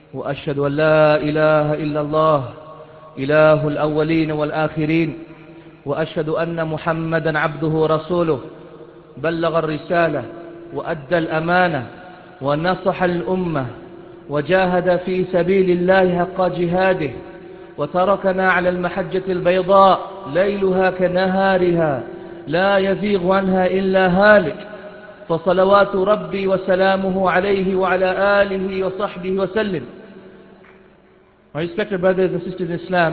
وأشهد أن لا إله إلا الله إله الأولين والآخرين وأشهد أن محمدا عبده ورسوله بلغ الرسالة وأدى الأمانة ونصح الأمة وجاهد في سبيل الله حق جهاده وتركنا على المحجة البيضاء ليلها كنهارها لا يزيغ عنها إلا هالك فصلوات ربي وسلامه عليه وعلى آله وصحبه وسلم. My respected brothers and sisters in Islam,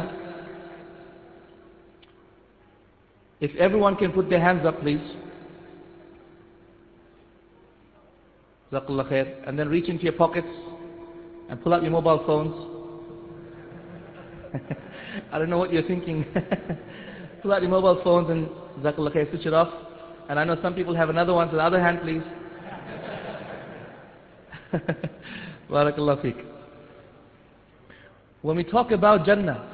if everyone can put their hands up please. Jazakallah khair. And then reach into your pockets and pull out your mobile phones. I don't know what you're thinking. Pull out your mobile phones and Jazakallah khair, switch it off. And I know some people have another one, so the other hand please. Barakallah feek. When we talk about Jannah,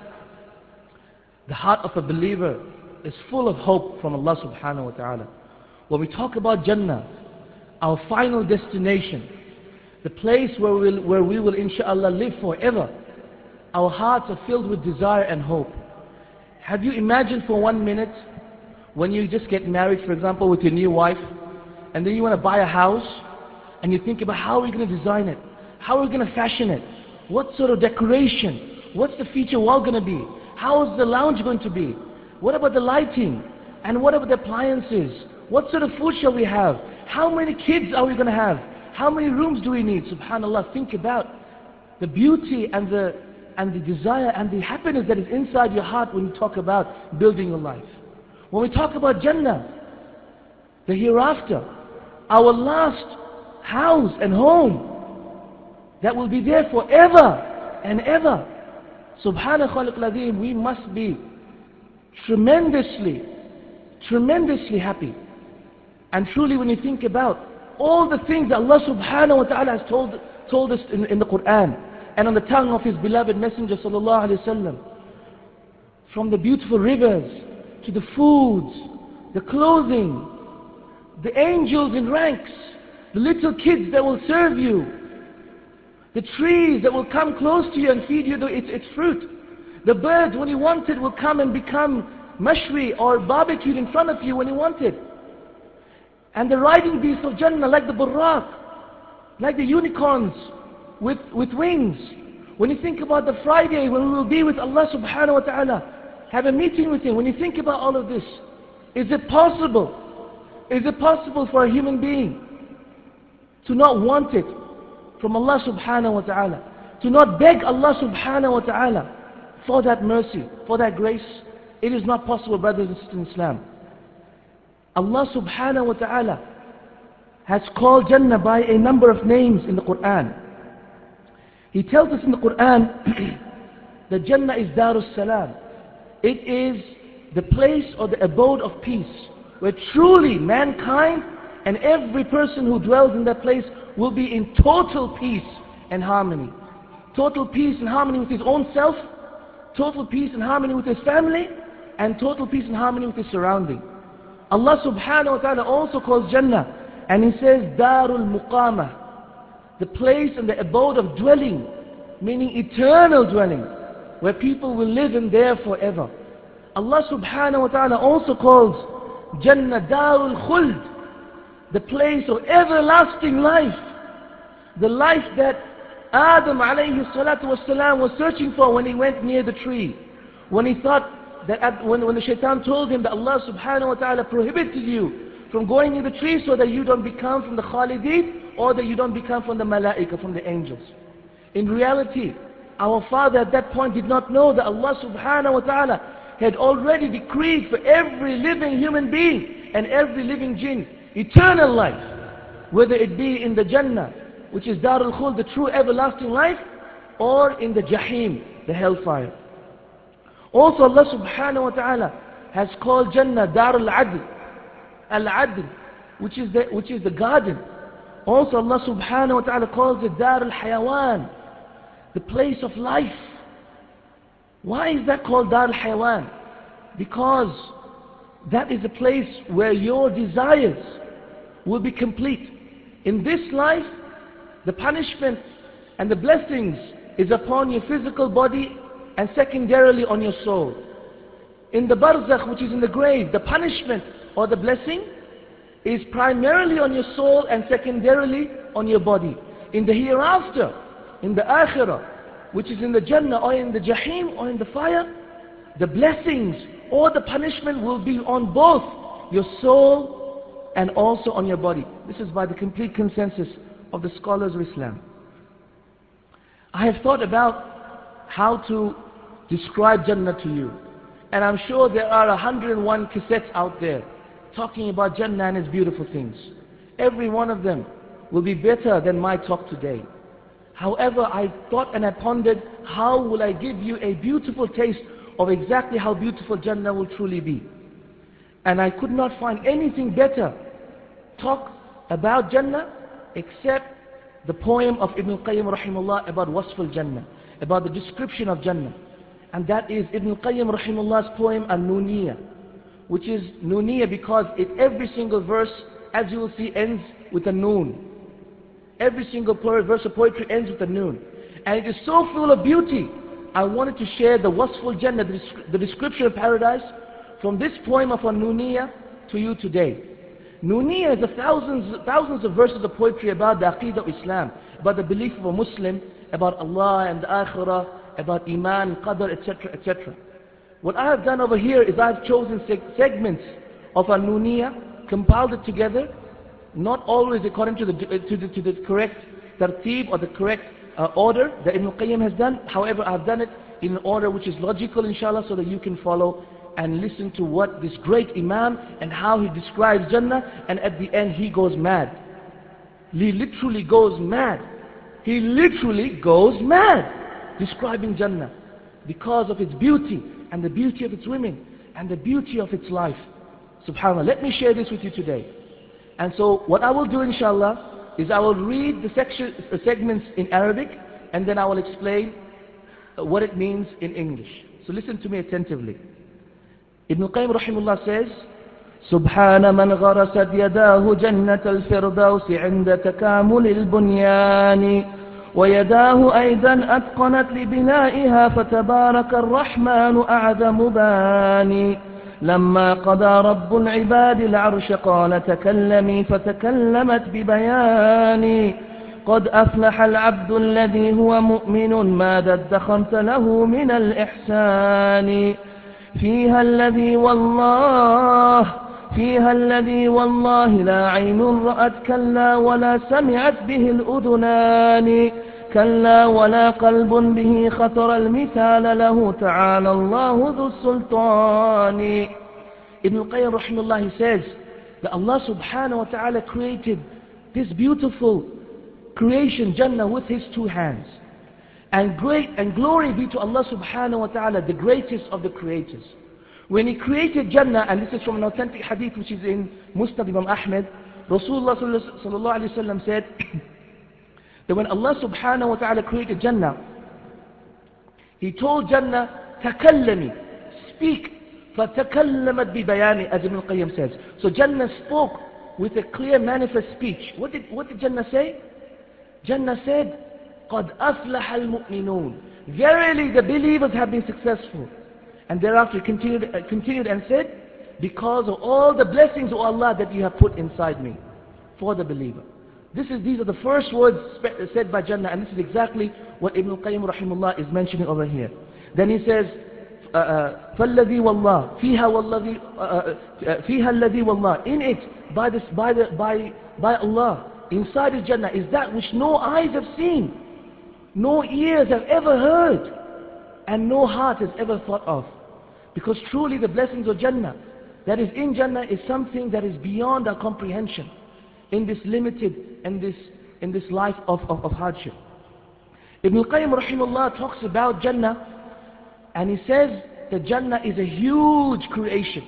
the heart of a believer is full of hope from Allah subhanahu wa ta'ala. When we talk about Jannah, our final destination, the place where we will inshallah live forever, our hearts are filled with desire and hope. Have you imagined for 1 minute when you just get married, for example, with your new wife, and then you want to buy a house, and you think about how are we going to design it? How are we going to fashion it? What sort of decoration? What's the feature wall going to be? How is the lounge going to be? What about the lighting? And what about the appliances? What sort of food shall we have? How many kids are we going to have? How many rooms do we need? Subhanallah, think about the beauty and the desire and the happiness that is inside your heart when you talk about building your life. When we talk about Jannah, the hereafter, our last house and home that will be there forever and ever. Subhana khaliqul azim, we must be tremendously happy. And truly when you think about all the things that Allah subhanahu wa ta'ala has told us in the Quran and on the tongue of His beloved Messenger sallallahu alayhi wa sallam, from the beautiful rivers to the foods, the clothing, the angels in ranks, the little kids that will serve you, the trees that will come close to you and feed you its fruit, the birds when you want it will come and become mashwi or barbecued in front of you when you want it, and the riding beasts of Jannah like the buraq, like the unicorns with wings. When you think about the Friday when we will be with Allah subhanahu wa ta'ala, have a meeting with Him, when you think about all of this, is it possible for a human being to not want it from Allah subhanahu wa ta'ala, to not beg Allah subhanahu wa ta'ala for that mercy, for that grace? It is not possible, brothers and sisters in Islam. Allah subhanahu wa ta'ala has called Jannah by a number of names in the Quran. He tells us in the Quran that Jannah is Darus Salam. It is the place or the abode of peace, where truly mankind and every person who dwells in that place will be in total peace and harmony. Total peace and harmony with his own self, total peace and harmony with his family, and total peace and harmony with his surrounding. Allah subhanahu wa ta'ala also calls Jannah, and He says Darul Muqamah, the place and the abode of dwelling, meaning eternal dwelling, where people will live in there forever. Allah subhanahu wa ta'ala also calls Jannah Darul Khuld, the place of everlasting life, the life that Adam alayhi salatu wasalam was searching for when he went near the tree, when he thought that when the shaitan told him that Allah subhanahu wa ta'ala prohibited you from going near the tree so that you don't become from the Khalideen or that you don't become from the Malaika, from the angels. In reality, our father at that point did not know that Allah subhanahu wa ta'ala had already decreed for every living human being and every living jinn eternal life, whether it be in the Jannah, which is Darul Khuld, the true everlasting life, or in the Jahim, the hellfire. Also Allah subhanahu wa ta'ala has called Jannah Darul Adl, Al-Adl, which is the garden. Also Allah subhanahu wa ta'ala calls it Darul Hayawan, the place of life. Why is that called Darul Hayawan? Because that is a place where your desires will be complete. In this life, the punishment and the blessings is upon your physical body and secondarily on your soul. In the barzakh, which is in the grave, the punishment or the blessing is primarily on your soul and secondarily on your body. In the hereafter, in the akhirah, which is in the Jannah or in the Jahim or in the fire, the blessings or the punishment will be on both your soul and also on your body. This is by the complete consensus of the scholars of Islam. I have thought about how to describe Jannah to you. And I'm sure there are 101 cassettes out there talking about Jannah and its beautiful things. Every one of them will be better than my talk today. However, I thought and I pondered, how will I give you a beautiful taste of exactly how beautiful Jannah will truly be? And I could not find anything better talk about Jannah except the poem of Ibn al-Qayyim rahimahullah about Wasf al-Jannah, about the description of Jannah. And that is Ibn al-Qayyim rahimahullah's poem An-Nuniyah, which is Nuniyah because every single verse, as you will see, ends with a noon. Every single verse of poetry ends with a noon. And it is so full of beauty. I wanted to share the Wasful Jannah, the description of paradise, from this poem of An-Nuniyah to you today. Nuniyah is thousands of verses of poetry about the Aqeedah of Islam, about the belief of a Muslim, about Allah and the Akhirah, about Iman, Qadr, etc., etc. What I have done over here is I've chosen segments of An-Nuniyah, compiled it together, not always according to the correct tartib or the correct order that Ibn al-Qayyim has done. However, I've done it in an order which is logical, inshallah, so that you can follow and listen to what this great Imam and how he describes Jannah, and at the end he goes mad. He literally goes mad. He literally goes mad describing Jannah because of its beauty and the beauty of its women and the beauty of its life. SubhanAllah. Let me share this with you today. And so what I will do, inshallah, is I will read the segments in Arabic, and then I will explain what it means in English. So listen to me attentively. Ibn al-Qayyim rahimahullah says, سبحان من غرست يداه جنة الفردوس عند تكامل البنيان ويداه أيضا أتقنت لبنائها فتبارك الرحمن أعظم باني لما قضى رب العباد العرش قال تكلمي فتكلمت ببياني قد أفلح العبد الذي هو مؤمن ماذا ادخرت له من الإحسان فيها الذي والله لا عين رأت كلا ولا سمعت به الأذنان كلا ولا قلب به خطر المثال له تعالى الله ذو السلطان. Ibn al-Qayyim rahimahullah, he says that Allah subhanahu wa ta'ala created this beautiful creation, Jannah, with his two hands. And glory be to Allah subhanahu wa ta'ala, the greatest of the creators. When he created Jannah, and this is from an authentic hadith which is in Musnad Imam Ahmed, Rasulullah sallallahu alayhi wa sallam said that when Allah subhanahu wa ta'ala created Jannah, he told Jannah, takallami, speak, فَتَكَلَّمَتْ بِبَيَانِ, as Ibn al-Qayyim says. So Jannah spoke with a clear manifest speech. What did Jannah say? Jannah said, قَدْ أَفْلَحَ الْمُؤْمِنُونَ, verily the believers have been successful. And thereafter continued and said, because of all the blessings of Allah that you have put inside me for the believer. These are the first words said by Jannah, and this is exactly what Ibn al-Qayyim rahimahullah is mentioning over here. Then he says, فَالَّذِي وَاللَّهِ فِيهَا الَّذِي وَاللَّهِ, in it, by Allah, inside the Jannah, is that which no eyes have seen, no ears have ever heard, and no heart has ever thought of. Because truly the blessings of Jannah, that is in Jannah, is something that is beyond our comprehension in this limited, in this life of hardship. Ibn al-Qayyim rahimahullah talks about Jannah, and he says that Jannah is a huge creation.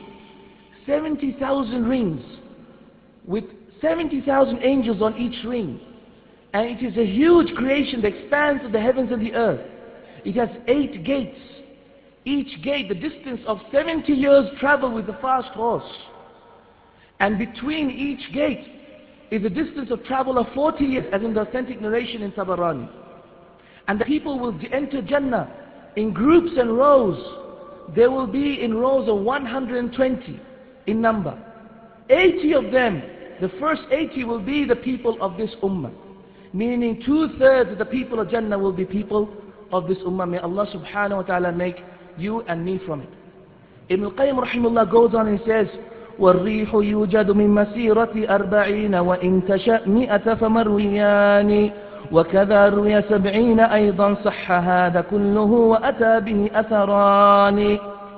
70,000 rings, with 70,000 angels on each ring. And it is a huge creation that expands to the heavens and the earth. It has 8 gates. Each gate, the distance of 70 years travel with a fast horse. And between each gate is a distance of travel of 40 years, as in the authentic narration in Tabarani. And the people will enter Jannah in groups and rows. There will be in rows of 120 in number. 80 of them, the first 80 will be the people of this ummah. Meaning 2/3 of the people of Jannah will be people of this ummah. May Allah subhanahu wa ta'ala make you and me from it. Ibn al-Qayyim rahimahullah goes on and says, وَالرِّيحُ يُوجَدُ مِن مَسِيرَةِ 40 وَإِن تَشَأْ 100 فَمَرْوِيَانِ وكذا روي 70 أيضا صح هذا كله وأتى به أثران.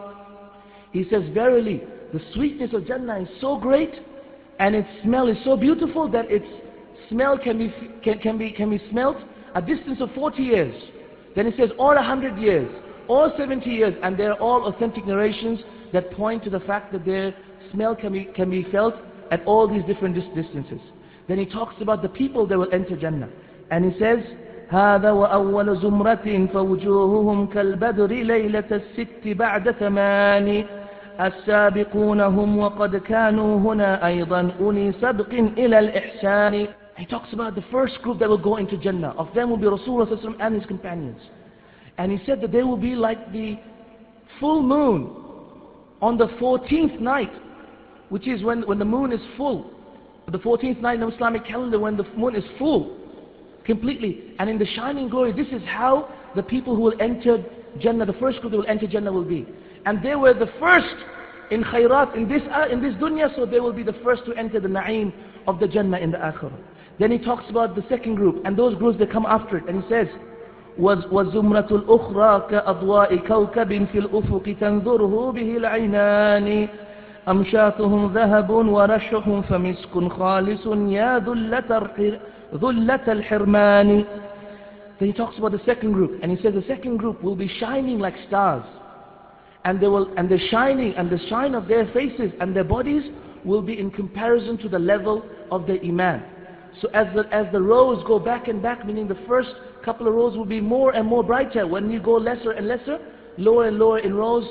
He says, verily, the sweetness of Jannah is so great and its smell is so beautiful that its smell can be smelt a distance of 40 years. Then he says, or 100 years, or 70 years, and they are all authentic narrations that point to the fact that their smell can be felt at all these different distances. Then he talks about the people that will enter Jannah. And he says, هذا وأول زمرة فوجوههم كالبدر ليلة 6 بعد 8 السابقون هم وقد كانوا هنا أيضا أولي سبق إلى الإحسان. He talks about the first group that will go into Jannah. Of them will be Rasulullah and his companions. And he said that they will be like the full moon on the 14th night, which is when the moon is full. The 14th night in the Islamic calendar, when the moon is full completely, and in the shining glory. This is how the people who will enter Jannah, the first group that will enter Jannah will be. And they were the first in khairat in this dunya, so they will be the first to enter the na'im of the Jannah in the akhirah. Then he talks about the second group and those groups that come after it, and he says, وَالزُّمْرَةُ الْأُخْرَى كَأَضْوَاءِ كَوْكَبٍ فِي الْأُفُقِ تَنْظُرُهُ بِهِ الْعَيْنَانِ أَمْشَاطُهُمْ ذَهَبٌ وَرَشُّهُمْ فَمِسْكٌ خَالِصٌ يَا ذُلَّةَ الْحِرْمَانِ. Then he talks about the second group, and he says the second group will be shining like stars, and the shine of their faces and their bodies will be in comparison to the level of their iman. So as the rows go back and back, meaning the first couple of rows will be more and more brighter. When you go lesser and lesser, lower and lower in rows,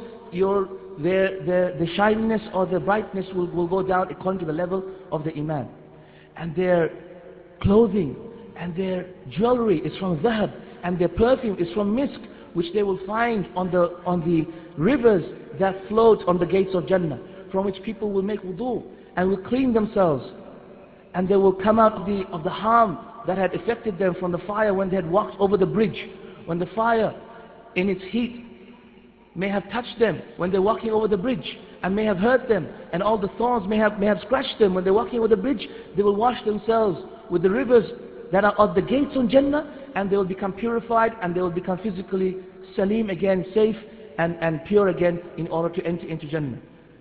the shininess or the brightness will go down according to the level of the iman. And their clothing and their jewelry is from dhahab, and their perfume is from misk, which they will find on the rivers that float on the gates of Jannah, from which people will make wudu and will clean themselves, and they will come out of the harm that had affected them from the fire when they had walked over the bridge, when the fire in its heat may have touched them when they're walking over the bridge and may have hurt them, and all the thorns may have scratched them when they're walking over the bridge. They will wash themselves with the rivers that are at the gates on Jannah, and they will become purified, and they will become physically salim again, safe and pure again, in order to enter into Jannah.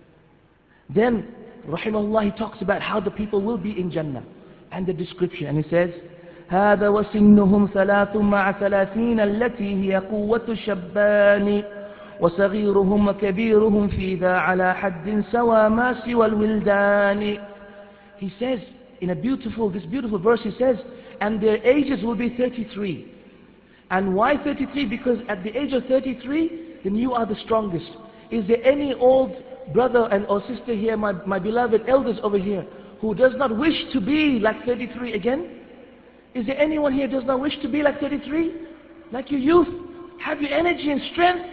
Then rahimahullah, he talks about how the people will be in Jannah and the description, and he says, هذا وسنهم 33 التي هي قوة الشبان وصغيرهم وكبيرهم في ذا على حد سوى ما سوى الولدان. He says in this beautiful verse, he says, and their ages will be 33. And why 33? Because at the age of 33, then you are the strongest. Is there any old brother or sister here, my beloved elders over here, who does not wish to be like 33 again? Is there anyone here who does not wish to be like 33? Like your youth? Have your energy and strength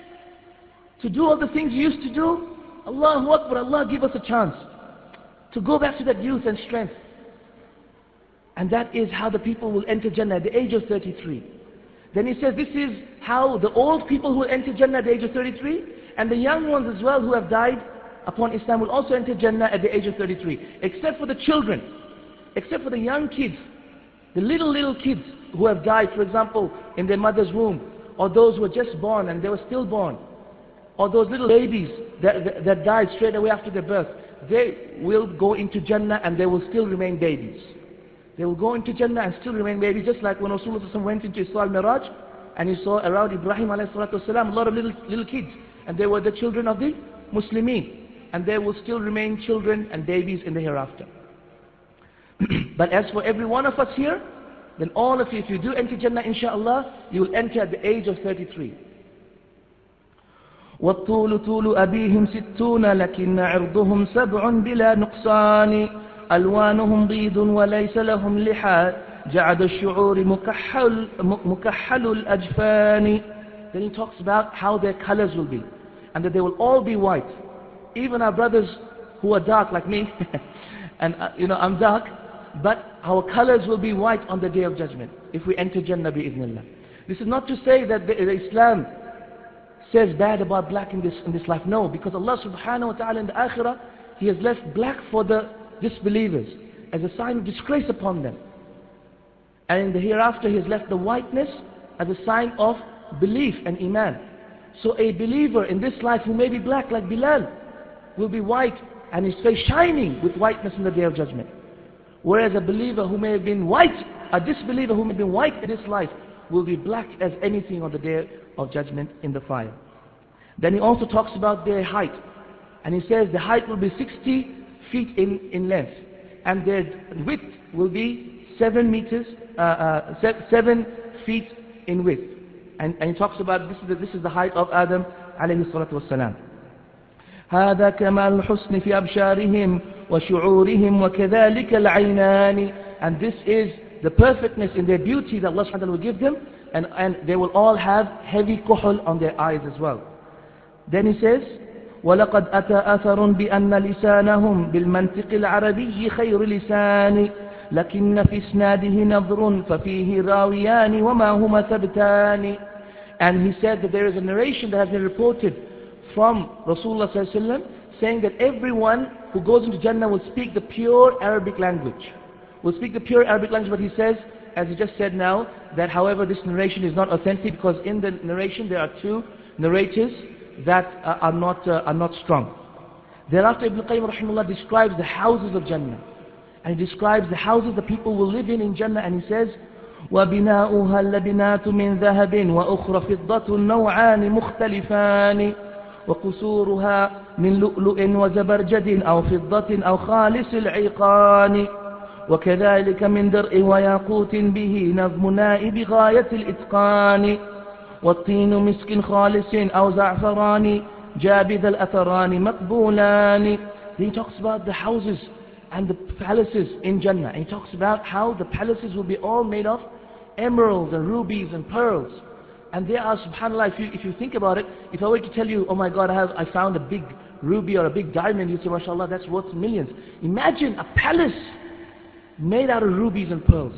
to do all the things you used to do? Allahu Akbar, Allah give us a chance to go back to that youth and strength. And that is how the people will enter Jannah at the age of 33. Then he says this is how the old people who will enter Jannah at the age of 33, and the young ones as well who have died upon Islam will also enter Jannah at the age of 33. Except for the children, except for the young kids, the little kids who have died, for example, in their mother's womb, or those who were just born and they were stillborn, or those little babies that died straight away after their birth. They will go into Jannah and they will still remain babies. They will go into Jannah and still remain babies, just like when Rasulullah went into Isra al-Miraj and he saw around Ibrahim a lot of little kids, and they were the children of the Muslimin, and they will still remain children and babies in the hereafter. But as for every one of us here, then all of you, if you do enter Jannah inshaAllah, you will enter at the age of 33. وَالطُّولُ طُولُ أَبِيهِمْ 60 لَكِنَّ عِرْضُهُمْ 7 بِلَا نُقْصَانِ أَلْوَانُهُمْ بِيضٌ وَلَيْسَ لَهُمْ جعد الشعور مكحل الأجفان. Then he talks about how their colors will be, and that they will all be white. Even our brothers who are dark like me, and I'm dark, but our colors will be white on the Day of Judgment if we enter Jannah bi-idhnillah. This is not to say that the Islam says bad about black in this life. No, because Allah subhanahu wa ta'ala in the akhirah, He has left black for the disbelievers as a sign of disgrace upon them. And in the hereafter He has left the whiteness as a sign of belief and iman. So a believer in this life who may be black like Bilal will be white and his face shining with whiteness in the Day of Judgment. Whereas a believer who may have been white, a disbeliever who may have been white in this life, will be black as anything on the Day of Judgment in the fire. Then he also talks about their height. And he says the height will be 60 feet in length. And their width will be 7 feet in width. And he talks about this is the height of Adam alayhi salatu wassalam. هذا كمال الحسن في أبشارهم وشعورهم وكذلك العينان. And this is the perfectness in their beauty that Allah subhanahu wa ta'ala will give them, and they will all have heavy kuhul on their eyes as well. Then he says, وَلَقَدْ أَتَى أَثَرٌ بِأَنَّ لِسَانَهُمْ بِالْمَنْطِقِ الْعَرَبِيِّ خَيْرُ لِسَانِ لكن في إسناده نظر ففيه راويان وما هما ثبتان. And he said that there is a narration that has been reported from Rasulullah sallallahu alaihi wasallam saying that everyone who goes into Jannah will speak the pure Arabic language. Will speak the pure Arabic language, but he says, as he just said now, that however this narration is not authentic because in the narration there are 2 narrators that are not strong. Thereafter Ibn Qayyim rahimahullah describes the houses of Jannah. And he describes the houses the people will live in Jannah, and he says, وَبِنَاؤُهَا اللَّبِنَاتُ مِنْ ذَهَبٍ وَأُخْرَ فِضَّةٌ نَوْعَانِ مُخْتَلِفَانِ وَقُصُورُهَا مِنْ لُؤْلُؤٍ وَزَبَرْجَدٍ أَوْ فِضَّةٍ أَوْ خَالِصِ الْعِقَانِ وكذلك من درء وياقوت به نظم نائب غاية الإتقان والطين مسك خالص أو زعفران جابذ الأثران مقبولان. He talks about the houses and the palaces in Jannah, and he talks about how the palaces will be all made of emeralds and rubies and pearls. And they are, subhanAllah, if you think about it, if I were to tell you, oh my God, I found a big ruby or a big diamond, you'd say, mashallah, that's worth millions. Imagine a palace made out of rubies and pearls.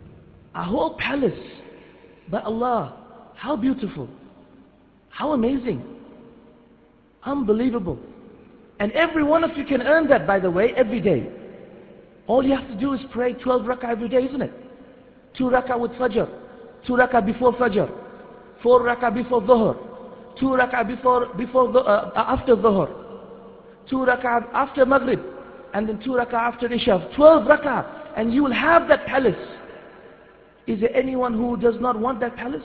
A whole palace by Allah. How beautiful. How amazing. Unbelievable. And every one of you can earn that, by the way, every day. All you have to do is pray 12 rak'ah every day, isn't it? 2 rak'ah with Fajr, 2 rak'ah before Fajr, 4 rak'ah before Dhuhr, 2 rak'ah after Dhuhr, 2 rak'ah after Maghrib, and then 2 rak'ah after Isha. 12 rak'ah, and you will have that palace. Is there anyone who does not want that palace?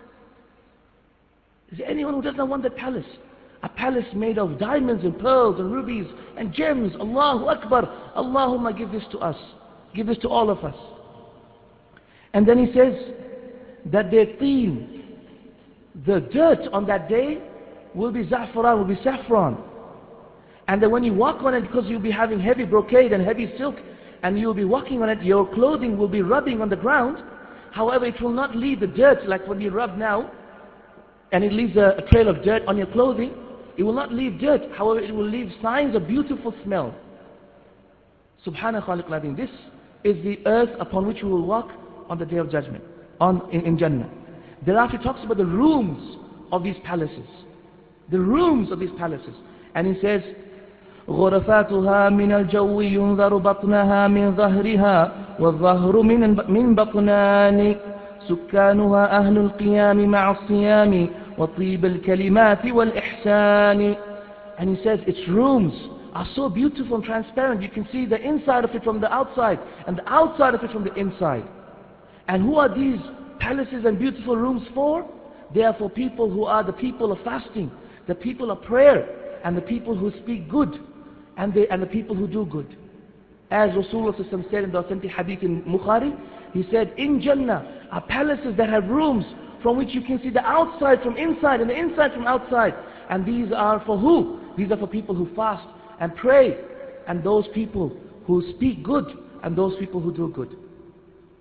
Is there anyone who does not want that palace? A palace made of diamonds and pearls and rubies and gems. Allahu Akbar. Allahumma give this to us. Give this to all of us. And then he says that their teen, the dirt on that day will be za'faran, will be saffron. And then when you walk on it, because you'll be having heavy brocade and heavy silk, and you'll be walking on it, your clothing will be rubbing on the ground. However, it will not leave the dirt like when you rub now, and it leaves a trail of dirt on your clothing. It will not leave dirt. However, it will leave signs of beautiful smell. Subhana khaliq al-azim. This is the earth upon which we will walk on the Day of Judgment, in Jannah. Thereafter he talks about the rooms of these palaces. The rooms of these palaces. And he says, غرفاتها من الجو ينظر بطنها من ظهرها والظهر من بطنان سكانها أهل القيام مع الصيام وطيب الكلمات والإحسان. And he says its rooms are so beautiful and transparent. You can see the inside of it from the outside and the outside of it from the inside. And who are these palaces and beautiful rooms for? They are for people who are the people of fasting, the people of prayer, and the people who speak good, and the people who do good. As Rasulullah said in the authentic hadith in Bukhari, he said, in Jannah are palaces that have rooms from which you can see the outside from inside and the inside from outside. And these are for who? These are for people who fast and pray, and those people who speak good, and those people who do good.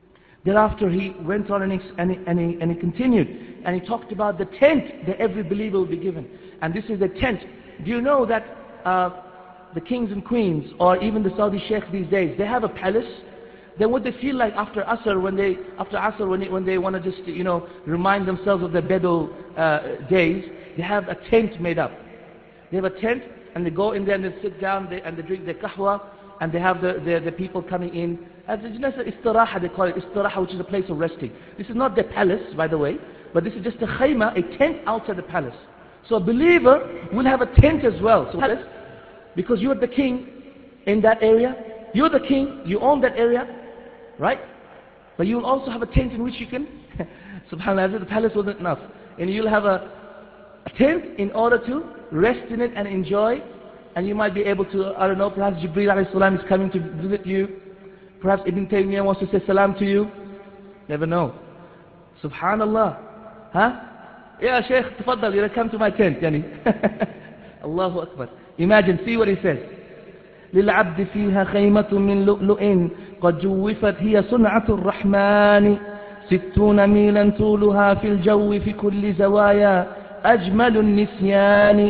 Thereafter he went on and he continued. And he talked about the tent that every believer will be given. And this is the tent. Do you know that the kings and queens, or even the Saudi sheikhs these days, they have a palace? Then what they feel like after Asr, when they want to just, remind themselves of their Bedu days, they have a tent made up. They have a tent, and they go in there and they sit down and they drink their kahwa, and they have the people coming in. As istiraha, they call it istiraha, which is a place of resting. This is not their palace, by the way, but this is just a khayma, a tent outside the palace. So a believer will have a tent as well. So palace, because you're the king in that area, you're the king, you own that area, right? But you'll also have a tent in which you can, subhanAllah, as if the palace wasn't enough. And you'll have a tent in order to rest in it and enjoy. And you might be able to, I don't know, perhaps Jibreel alayhi salam is coming to visit you. Perhaps Ibn Taymiyyah wants to say salam to you. Never know. Subhanallah. Huh? Yeah, Shaykh, tafaddal, you come to my tent. Yani. Allahu Akbar. Imagine, see what he says. للعبد فيها خيمة من لؤلؤ قد جوفت هي صنعة الرحمن 60 ميلا طولها في الجو في كل زوايا أجمل النسيان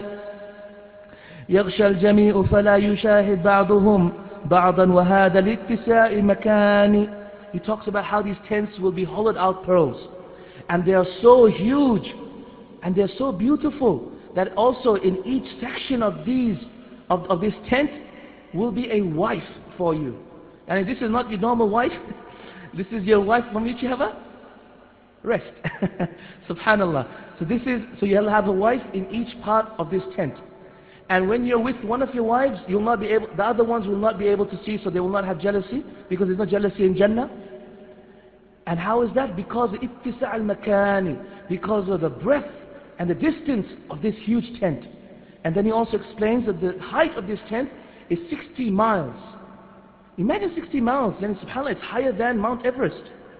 يغشى الجميع فلا يشاهد بعضهم بعضا وهذا لاتساع مكان. He talks about how these tents will be hollowed out pearls, and they are so huge and they are so beautiful that also in each section of this tent will be a wife for you. And this is not your normal wife. This is your wife from which you have a rest. Subhanallah. So you'll have a wife in each part of this tent. And when you're with one of your wives, the other ones will not be able to see, so they will not have jealousy, because there's no jealousy in Jannah. And how is that? Because ittisa' al-makani, because of the breadth and the distance of this huge tent. And then he also explains that the height of this tent is 60 miles. Imagine 60 miles, then subhanAllah, it's higher than Mount Everest.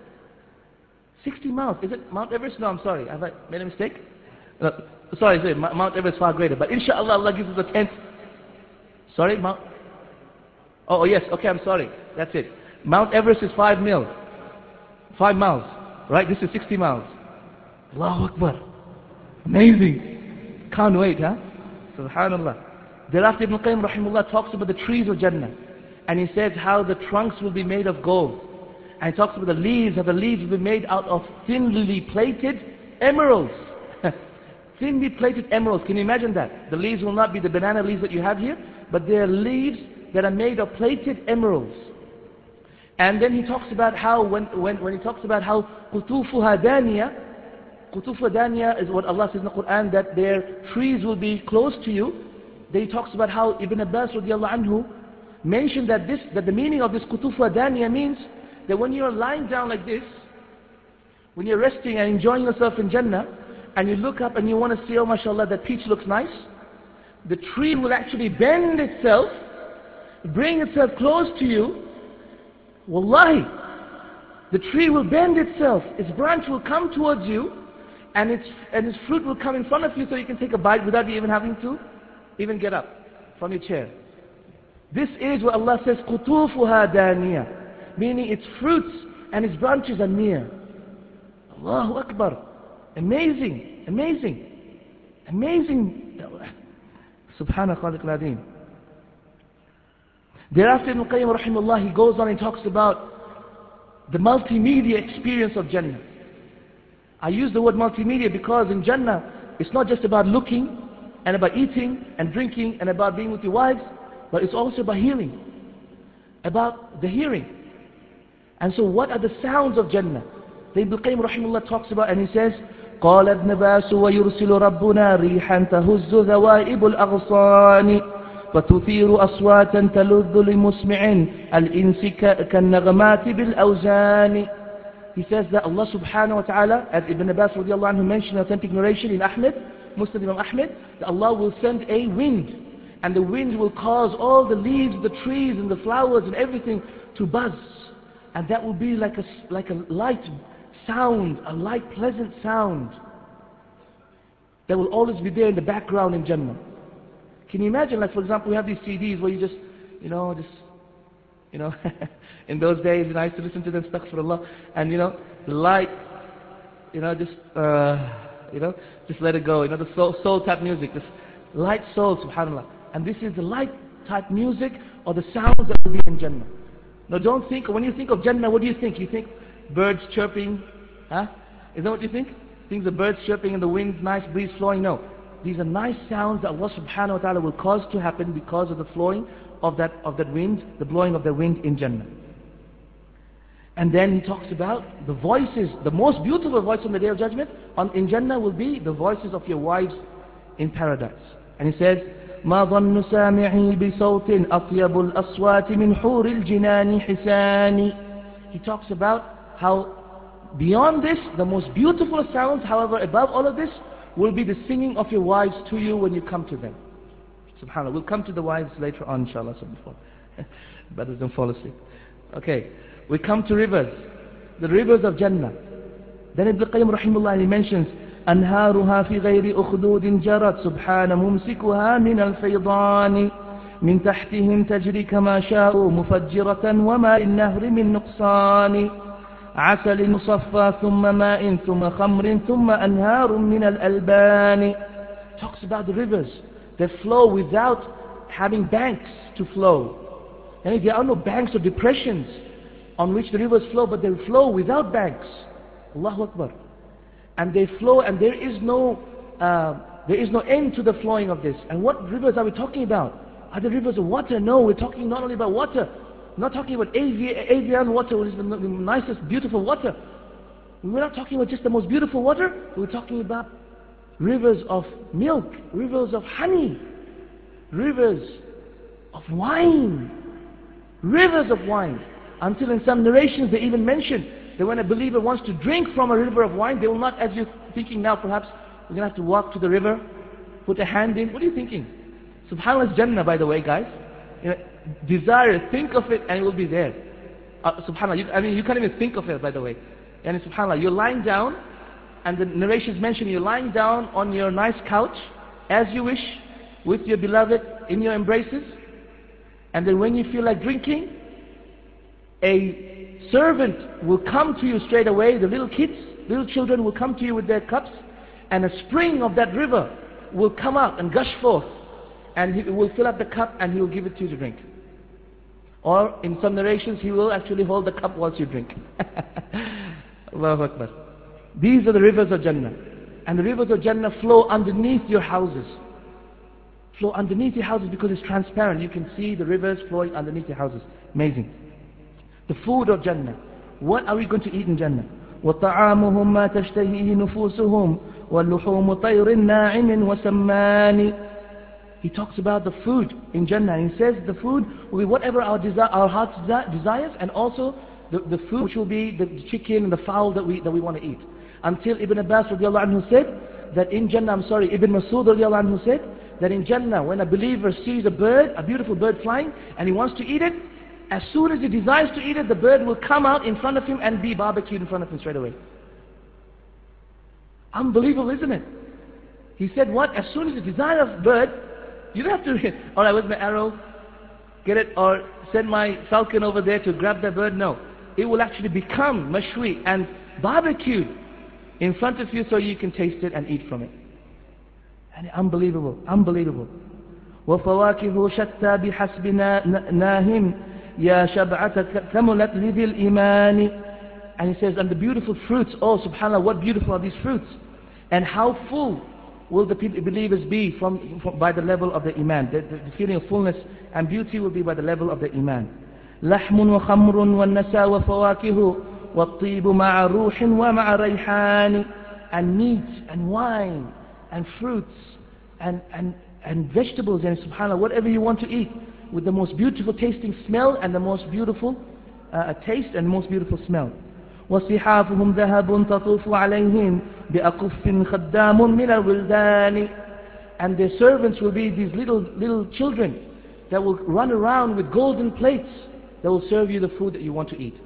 60 miles. Is it Mount Everest? No, I'm sorry. Have I made a mistake? Sorry, Mount Everest is far greater. But inshallah, Allah gives us a tent. Sorry, Oh, yes, okay, I'm sorry. That's it. Mount Everest is 5 miles. Right? This is 60 miles. Allahu Akbar. Amazing. Can't wait, huh? Subhanallah. Thereafter Ibn Qayyim rahimahullah talks about the trees of Jannah. And he says how the trunks will be made of gold. And he talks about the leaves, how the leaves will be made out of thinly plated emeralds. Thinly plated emeralds. Can you imagine that? The leaves will not be the banana leaves that you have here, but they are leaves that are made of plated emeralds. And then he talks about how, when he talks about how qutufuha daniya is what Allah says in the Quran, that their trees will be close to you. Then he talks about how Ibn Abbas radiallahu anhu mentioned that the meaning of this qutufuha daniya means that when you're lying down like this, when you're resting and enjoying yourself in Jannah, and you look up and you want to see, oh mashallah, that peach looks nice, the tree will actually bend itself, bring itself close to you. Wallahi, the tree will bend itself, its branch will come towards you, and its fruit will come in front of you so you can take a bite without even having to even get up from your chair. This is what Allah says, qutufuha daniya, meaning its fruits and its branches are near. Allahu Akbar. Amazing, amazing, amazing. Subhana khaliq al-azim. Thereafter Ibn Qayyim rahimahullah, he goes on and talks about the multimedia experience of Jannah. I use the word multimedia because in Jannah, it's not just about looking and about eating and drinking and about being with your wives, but it's also about hearing, about the hearing. And so what are the sounds of Jannah? The Ibn Qayyim rahimahullah talks about, and he says, قال ابن باس ويرسل ربنا ريحا تهز ذوائب الأغصان فتثير أصواتا تلذ لمسمع الإنس كالنغمات بالأوزان. He says that Allah subhanahu wa ta'ala, as Ibn Abbas radiallahu anhu mentioned in authentic narration in Ahmed, Muslim Imam Ahmed, that Allah will send a wind, and the wind will cause all the leaves, the trees and the flowers and everything to buzz, and that will be like a light sound, a light pleasant sound that will always be there in the background in Jannah. Can you imagine, like for example, we have these CDs where you just You know, in those days, I used to listen to them, astaghfirullah, and the light, just let it go. The soul type music, this light soul, subhanallah. And this is the light type music or the sounds that will be in Jannah. Now don't think, when you think of Jannah, what do you think? You think birds chirping, huh? Is that what you think? Think the birds chirping and the wind, nice breeze flowing? No. These are nice sounds that Allah subhanahu wa ta'ala will cause to happen because of the flowing of that wind, the blowing of the wind in Jannah. And then he talks about the voices, the most beautiful voice on the Day of Judgment in Jannah will be the voices of your wives in paradise. And he says, ما ظن سامعي بصوت أطيب الأصوات من حور الجنان حساني. He talks about how beyond this, the most beautiful sounds, however, above all of this, will be the singing of your wives to you when you come to them. SubhanAllah. We'll come to the wives later on, inshallah, so before brothers don't fall asleep. Okay, we come to rivers, the rivers of Jannah. Then Ibn Qayyim rahimahullah, he mentions, أنهارها في غير أخدود جرت سبحان ممسكها من الفيضان من تحتهم تجري كما شاءوا مفجرة وما للنهر من نقصان عسل مصفى ثم ماء ثم خمر ثم أنهار من الألبان. Talks about the rivers that flow without having banks to flow. And there are no banks or depressions on which the rivers flow, but they flow without banks. Allahu Akbar. And they flow, and there is no end to the flowing of this. And what rivers are we talking about? Are the rivers of water? No, we're talking not only about water. We're not talking about Avian water, which is the nicest, beautiful water. We're not talking about just the most beautiful water. We're talking about rivers of milk, rivers of honey, rivers of wine, rivers of wine. Until in some narrations they even mention that when a believer wants to drink from a river of wine, they will not, as you're thinking now, perhaps we're going to have to walk to the river, put a hand in. What are you thinking? SubhanAllah is Jannah, by the way, guys. Desire, think of it, and it will be there. SubhanAllah, you can't even think of it, by the way. And SubhanAllah, you're lying down, and the narrations mention you're lying down on your nice couch, as you wish, with your beloved in your embraces, and then when you feel like drinking, a servant will come to you straight away. The little kids, little children will come to you with their cups, and a spring of that river will come out and gush forth, and he will fill up the cup and he will give it to you to drink. Or in some narrations, he will actually hold the cup whilst you drink. Allahu Akbar. These are the rivers of Jannah. And the rivers of Jannah flow underneath your houses. Flow underneath your houses because it's transparent. You can see the rivers flowing underneath your houses. Amazing. The food of Jannah. What are we going to eat in Jannah? وَطَعَامُهُمْ مَا تَشْتَهِيهِ نُفُوسُهُمْ وَاللُّحُومُ طَيْرٍ نَاعِمٍ وَسَمَّانِ. He talks about the food in Jannah. He says the food will be whatever our heart desires, and also the food which will be the chicken and the fowl that we want to eat. Until Ibn Abbas radiallahu anhu said that in Jannah, Ibn Masud radiallahu anhu said that in Jannah, when a believer sees a bird, a beautiful bird flying, and he wants to eat it, as soon as he desires to eat it, the bird will come out in front of him and be barbecued in front of him straight away. Unbelievable, isn't it? He said what? As soon as he desires a bird, you don't have to, alright, where's my arrow? Get it? Or send my falcon over there to grab the bird. No. It will actually become mashwi and barbecued in front of you so you can taste it and eat from it. And unbelievable, unbelievable. وَفَوَاكِهُ شَتَّى بِحَسْبِ نَاهِمْ يَا شَبْعَةَ كَمُلَتْ لِذِي الْإِيمَانِ. And he says, and the beautiful fruits, oh subhanAllah, what beautiful are these fruits. And how full will the believers be by the level of the iman. The feeling of fullness and beauty will be by the level of the iman. لحم وخمر والنسى وفواكه والطيب مع روح ومع ريحان. And meat and wine and fruits and vegetables and subhanAllah, whatever you want to eat, with the most beautiful tasting smell and the most beautiful taste and most beautiful smell. وصحافهم ذهب تطوف عليهم بأقف خدام من الولدان. And their servants will be these little children that will run around with golden plates that will serve you the food that you want to eat.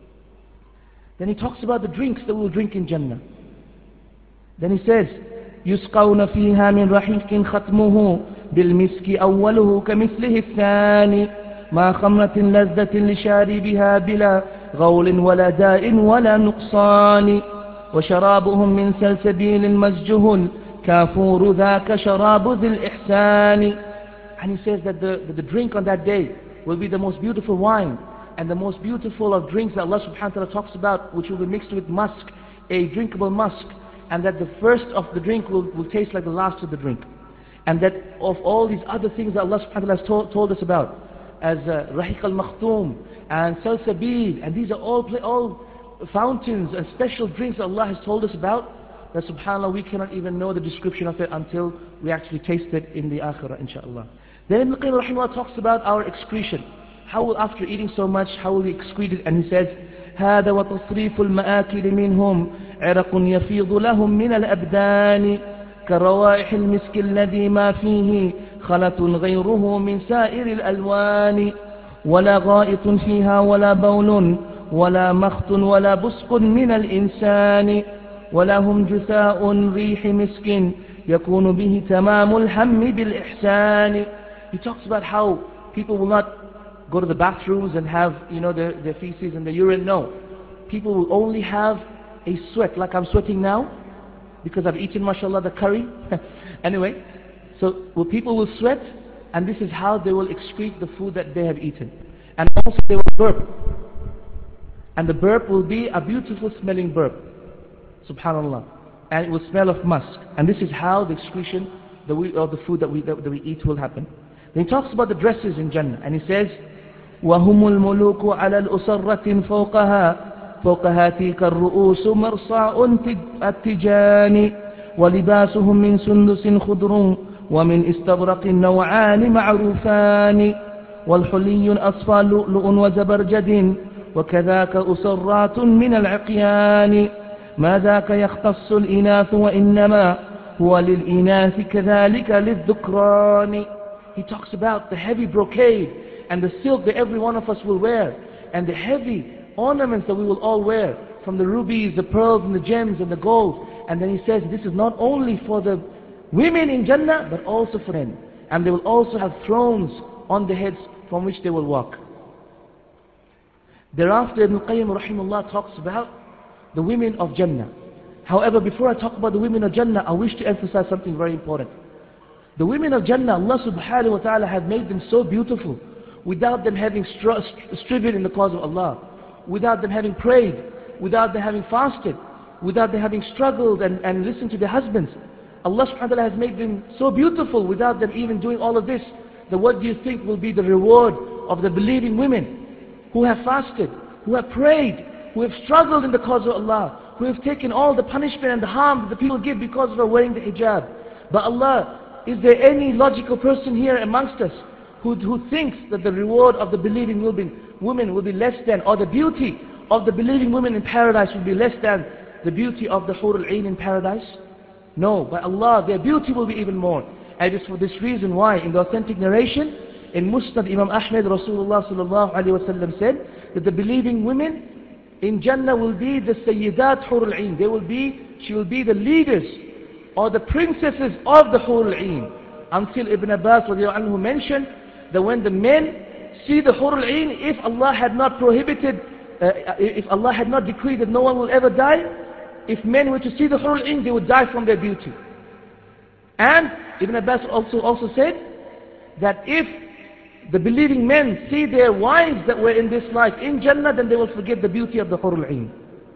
Then he talks about the drinks that we'll drink in Jannah. Then he says, يسقون فيها من رحيق ختمه بالمسك أوله كمثله الثاني ما خمرة لذة لشاربها بلا غول ولا داء ولا نقصان وشرابهم من سلسبيل مسجه الكافور ذاك شراب ذي الإحسان. And he says that the drink on that day will be the most beautiful wine and the most beautiful of drinks that Allah subhanahu wa ta'ala talks about, which will be mixed with musk, a drinkable musk, and that the first of the drink will taste like the last of the drink. And that of all these other things that Allah subhanahu wa ta'ala has told us about, as Rahiq al-Makhtoom and Salsabil, and these are all fountains and special drinks that Allah has told us about, that subhanAllah we cannot even know the description of it until we actually taste it in the akhirah, inshaAllah. Then Ibn Qayyim rahimahullah talks about our excretion. How will, after eating so much, how will we excrete it? And he says, هذا وتصريف المآكل منهم عرق يفيض لهم من الأبدان كروائح المسك الذي ما فيه خلط غيره من سائر الألوان ولا غائط فيها ولا بول ولا مخط ولا بصق من الإنسان ولا هم جثاء ريح مسك يكون به تمام الهم بالإحسان. He talks about how people will not go to the bathrooms and have, their feces and the urine. No. People will only have a sweat, like I'm sweating now, because I've eaten, mashallah, the curry. Anyway, so people will sweat, and this is how they will excrete the food that they have eaten. And also they will burp. And the burp will be a beautiful smelling burp. Subhanallah. And it will smell of musk. And this is how the excretion of the food that we eat will happen. Then he talks about the dresses in Jannah, and he says, وهم الملوك على الأسرة فوقها تلك الرؤوس مرصاء التجان ولباسهم من سندس خضر ومن استبرق نوعان معروفان والحلي أصفى لؤلؤ وزبرجد وكذاك أسرات من العقيان ما ذاك يختص الإناث وإنما هو للإناث كذلك للذكران. He talks about the heavy brocade and the silk that every one of us will wear, and the heavy ornaments that we will all wear, from the rubies, the pearls, and the gems, and the gold. And then he says, this is not only for the women in Jannah, but also for men. And they will also have thrones on the heads from which they will walk. Thereafter, Ibn Qayyim rahimahullah talks about the women of Jannah. However, before I talk about the women of Jannah, I wish to emphasize something very important. The women of Jannah, Allah subhanahu wa ta'ala has made them so beautiful, without them having striven in the cause of Allah, without them having prayed, without them having fasted, without them having struggled and listened to their husbands. Allah subhanahu wa ta'ala has made them so beautiful without them even doing all of this. Then what do you think will be the reward of the believing women who have fasted, who have prayed, who have struggled in the cause of Allah, who have taken all the punishment and the harm that the people give because of her wearing the hijab? But Allah, is there any logical person here amongst us who thinks that the reward of the believing women will be less than, or the beauty of the believing women in paradise will be less than the beauty of the Hur al-Ain in paradise? No, by Allah, their beauty will be even more. And it is for this reason why in the authentic narration, in Musnad Imam Ahmed, Rasulullah sallallahu alayhi wa sallam said that the believing women in Jannah will be the Sayyidat Hur al-Ain. She will be the leaders or the princesses of the Hur al-Ain. Until Ibn Abbas radiallahu anhu mentioned that when the men see the Hur al-Ain, if Allah had not prohibited, if Allah had not decreed that no one will ever die, if men were to see the Hur al-Ain, they would die from their beauty. And Ibn Abbas also said that if the believing men see their wives that were in this life in Jannah, then they will forget the beauty of the Hur al-Ain.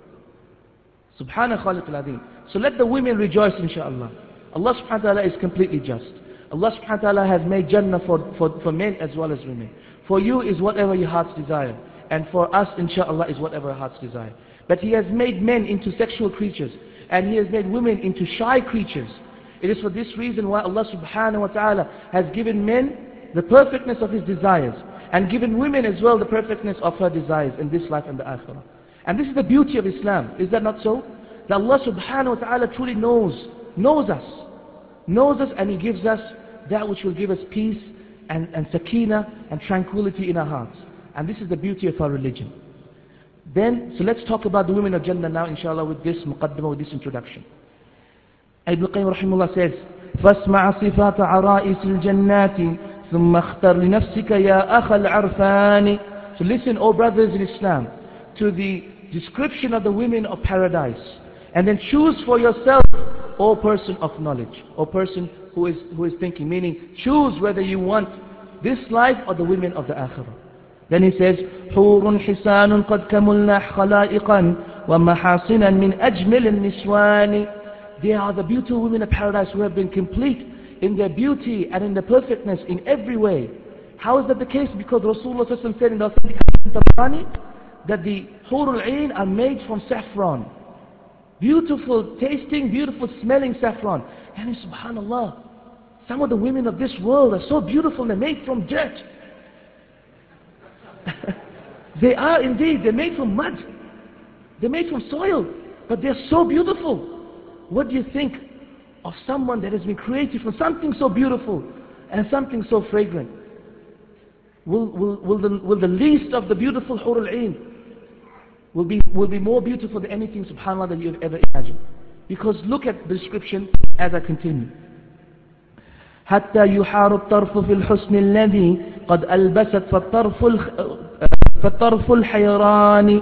Subhana Khaliq al-Azim. So let the women rejoice, inshaAllah. Allah subhanahu wa ta'ala is completely just. Allah subhanahu wa ta'ala has made Jannah for men as well as women. For you is whatever your hearts desire. And for us, inshaAllah, is whatever our hearts desire. But He has made men into sexual creatures. And He has made women into shy creatures. It is for this reason why Allah subhanahu wa ta'ala has given men the perfectness of His desires. And given women as well the perfectness of her desires in this life and the akhirah. And this is the beauty of Islam. Is that not so? That Allah subhanahu wa ta'ala truly knows us, and He gives us that which will give us peace and sakina and tranquility in our hearts. And this is the beauty of our religion. So let's talk about the women of Jannah now, inshallah, with this muqaddimah, with this introduction. Ibn Qayyim rahimahullah says, فَاسْمَعَ صِفَاتَ عَرَائِسِ الْجَنَّاتِ ثم اختر لنفسك يا أخ العرفان. So listen, O brothers in Islam, to the description of the women of paradise. And then choose for yourself, O person of knowledge, O person who is thinking. Meaning, choose whether you want this life or the women of the akhirah. Then he says, حور حسان قد كملنا خلائقا ومحاصنا من أجمل النسوان. They are the beautiful women of paradise who have been complete in their beauty and in their perfectness in every way. How is that the case? Because Rasulullah said in the authentic Tabarani that the Hurul Ain are made from saffron. Beautiful tasting, beautiful smelling saffron. And subhanallah, some of the women of this world are so beautiful, they're made from dirt. They are indeed, they're made from mud. They're made from soil, but they're so beautiful. What do you think of someone that has been created from something so beautiful and something so fragrant? Will the least of the beautiful Hurul Ain will be more beautiful than anything, subhanAllah, that you've ever imagined? Because look at the description as I continue. حتى يحار الطرف في الحسن الذي قد ألبست فالطرف الحيران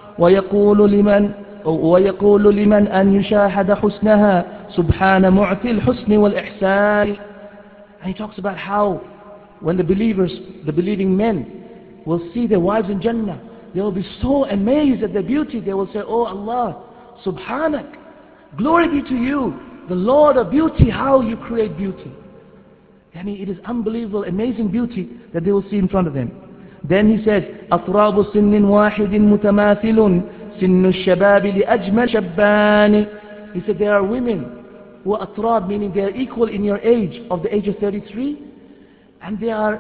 ويقول لمن أن يشاهد حسنها سبحان معطي الحسن والإحسان. And he talks about how when the believing men will see their wives in Jannah, they will be so amazed at their beauty. They will say, Oh Allah, Subhanak, glory be to you, the Lord of beauty, how you create beauty. I mean, it is unbelievable, amazing beauty that they will see in front of them. Then he says, أطراب سن واحد متماثل سن الشباب لأجمل شبان. He said there are women who are atrab, meaning they are equal in your age, of the age of 33, and they are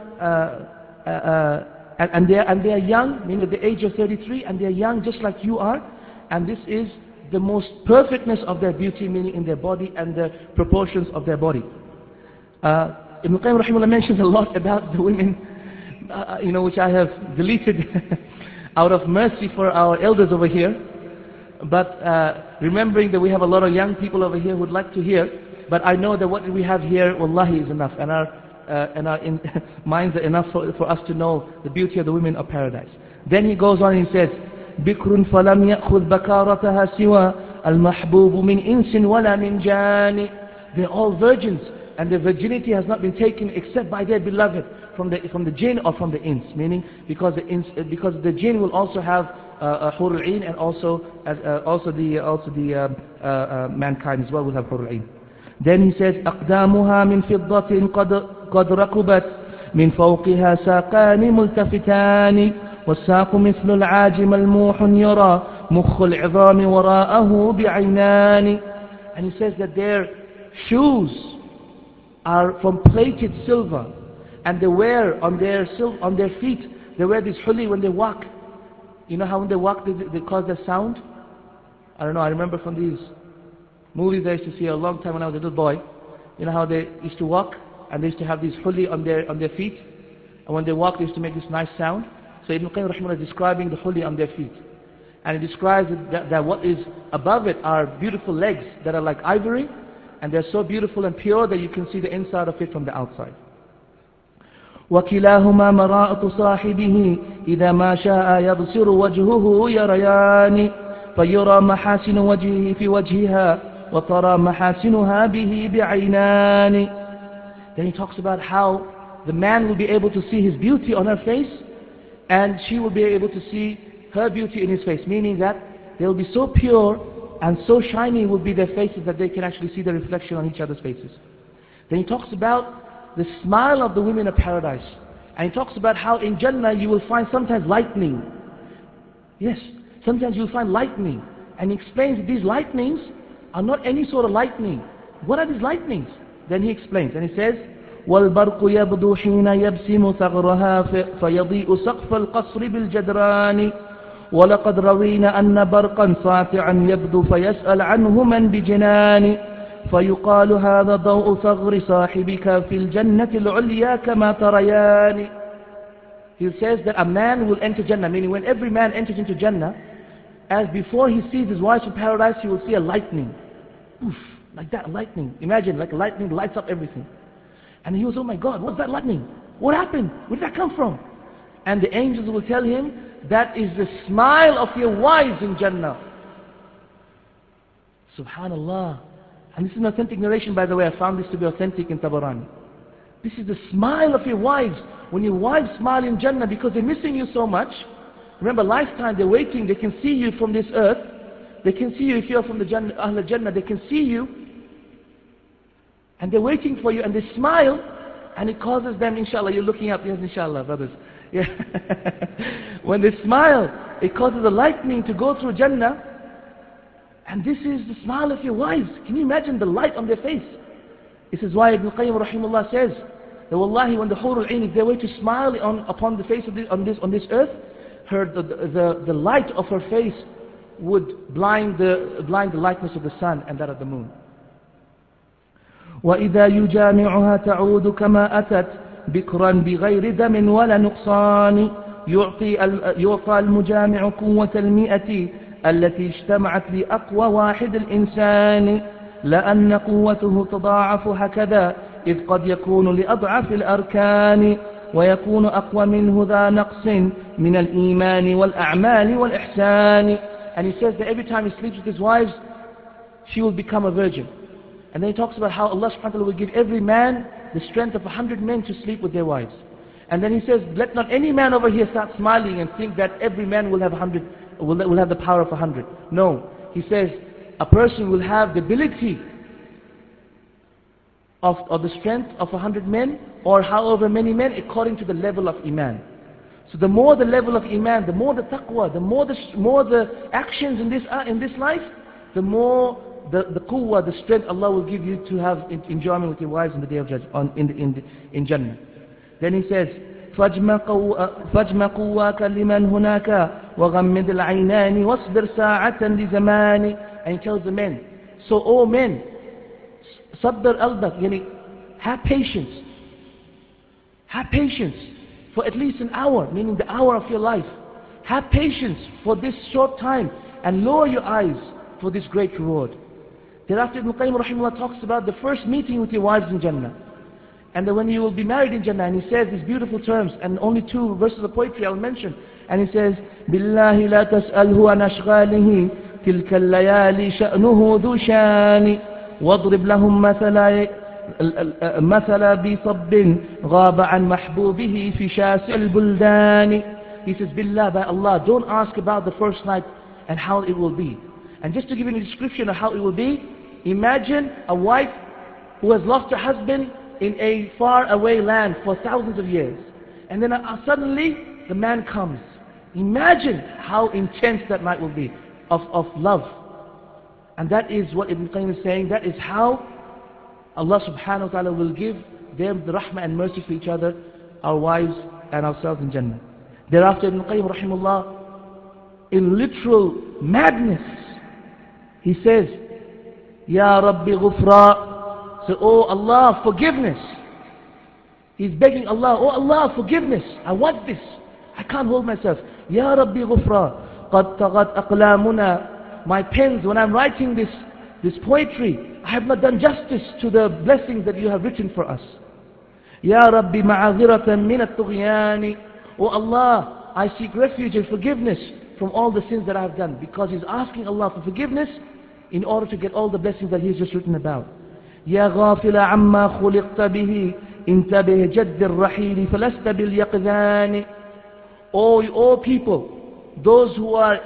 young, meaning at the age of 33, and they are young just like you are, and this is the most perfectness of their beauty, meaning in their body and the proportions of their body. Ibn Qayyim Rahimahullah mentions a lot about the women, which I have deleted out of mercy for our elders over here. But remembering that we have a lot of young people over here who would like to hear, but I know that what we have here, wallahi, is enough, and our minds are enough for us to know the beauty of the women of paradise. Then he goes on and he says, بكر فلم يأخذ بكارتها سوى المحبوب من إنس ولا من جان. They're all virgins, and their virginity has not been taken except by their beloved from the jinn or from the ins, meaning because the jinn will also have Hurul Ain, and also the mankind as well will have Hurul Ain. Then he says, أقدامها من فضة قد ركبت من فوقها ساقان ملتفتان والساق مثل العاجم الموح يرى مخ العظام وراءه بعينان. And he says that their shoes are from plated silver, and they wear on their feet, they wear this huli when they walk. You know how when they walk they cause their sound? I don't know, I remember from these movies I used to see a long time when I was a little boy. You know how they used to walk, and they used to have these huli on their feet, and when they walk they used to make this nice sound. So Ibn Qayyim Rahimahullah is describing the huli on their feet, and he describes that what is above it are beautiful legs that are like ivory, and they're so beautiful and pure that you can see the inside of it from the outside. وكلاهما مراءة صاحبه إذا ما شاء يبصر وجهه يريان فيرى محاسن وجهه في وجهها وترى محاسنها به بعينان. Then he talks about how the man will be able to see his beauty on her face, and she will be able to see her beauty in his face, meaning that they will be so pure and so shiny will be their faces that they can actually see the reflection on each other's faces. Then he talks about the smile of the women of paradise, and he talks about how in Jannah you will find sometimes lightning. Yes, sometimes you'll find lightning, and he explains that these lightnings are not any sort of lightning. What are these lightnings? Then he explains, and he says, والبرق يبدو حين يبسم ثغرها فيضيء سقف القصر بالجدران ولقد روينا أن برقا ساطعا يبدو فيسأل عنه من بجنان فيقال هذا ضوء ثغر صاحبك في الجنة العليا كما تريان. He says that a man will enter Jannah, meaning when every man enters into Jannah, as before he sees his wives in paradise, he will see a lightning. Oof, like that, a lightning. Imagine, like a lightning lights up everything. And he was, oh my God, what's that lightning? What happened? Where did that come from? And the angels will tell him, that is the smile of your wives in Jannah. Subhanallah. And this is an authentic narration, by the way. I found this to be authentic in Tabarani. This is the smile of your wives. When your wives smile in Jannah because they're missing you so much. Remember, lifetime they're waiting. They can see you from this earth. They can see you if you're from the Jannah, Ahl Jannah. They can see you. And they're waiting for you. And they smile. And it causes them, inshallah, you're looking up. Yes, inshallah, brothers. Yeah. When they smile, it causes the lightning to go through Jannah. And this is the smile of your wives. Can you imagine the light on their face? This is why Ibn Qayyim rahimahullah says that wallahi, when the Hurul Ain, if they were to smile upon the face of on this earth, the light of her face would blind the lightness of the sun and that of the moon. وإذا يجامعها تعود كما أتت بكرا بغير دم ولا نقصان يعطى المجامع قوة المئة التي اجتمعت لأقوى واحد الإنسان لأن قوته تضاعف هكذا إذ قد يكون لأضعف الأركان ويكون أقوى منه ذا نقص من الإيمان والأعمال والإحسان. And he says that every time he sleeps with his wives, she will become a virgin. And then he talks about how Allah subhanahu wa ta'ala will give every man the strength of 100 men to sleep with their wives. And then he says, let not any man over here start smiling and think that every man will have 100, will have the power of 100. No. He says, a person will have the ability of the strength of 100 men or however many men according to the level of Iman. So the more the level of Iman, the more the taqwa, the more the actions in this life, the more the quwwah, the strength Allah will give you to have enjoyment with your wives in the day of judgment, in Jannah. Then he says, فَاجْمَ قُوَّاكَ لِمَنْ هُنَاكَ وَغَمِّدِ الْعَيْنَانِ وَاصْبِرْ سَاعَةً لِزَمَانِ. And he tells the men, so all men, صَبِّرْ أَلْبَكْ, yani, have patience. Have patience for at least an hour, meaning the hour of your life. Have patience for this short time and lower your eyes for this great reward. Thereafter Ibn Qayyim rahimahullah talks about the first meeting with your wives in Jannah. And then when you will be married in Jannah, and he says these beautiful terms, and only 2 verses of poetry I'll mention. And he says, بِاللَّهِ لَا تَسْأَلْهُ عَنْ أَشْغَالِهِ تِلْكَ اللَّيَالِي شَأْنُهُ ذُو شَانِ وَاضْرِبْ لَهُمْ مَثَلَ بِصَبٍّ غَابَ عَنْ مَحْبُوبِهِ فِي شَاسِعِ الْبُلْدَانِ. He says, Billah, by Allah, don't ask about the first night and how it will be. And just to give you a description of how it will be, imagine a wife who has lost her husband in a far away land for thousands of years. And then suddenly the man comes. Imagine how intense that night will be of love. And that is what Ibn Qayyim is saying. That is how Allah subhanahu wa ta'ala will give them the rahmah and mercy for each other, our wives and ourselves in Jannah. Thereafter Ibn Qayyim rahimahullah, in literal madness, he says, Ya Rabbi Ghufra. So, oh Allah, forgiveness. He's begging Allah, oh Allah, forgiveness. I want this. I can't hold myself. Ya Rabbi Ghufra. قَدْ تَغَدْ أَقْلَامُنَا. My pens, when I'm writing this poetry, I have not done justice to the blessings that you have written for us. Ya Rabbi مَعَذِرَةً مِنَ الطُّغْيَانِ. Oh Allah, I seek refuge and forgiveness from all the sins that I have done. Because he's asking Allah for forgiveness in order to get all the blessings that he's just written about. يا غافل عما خلقت به انتبه جد الرحيل فلست باليقظان. O people, those who are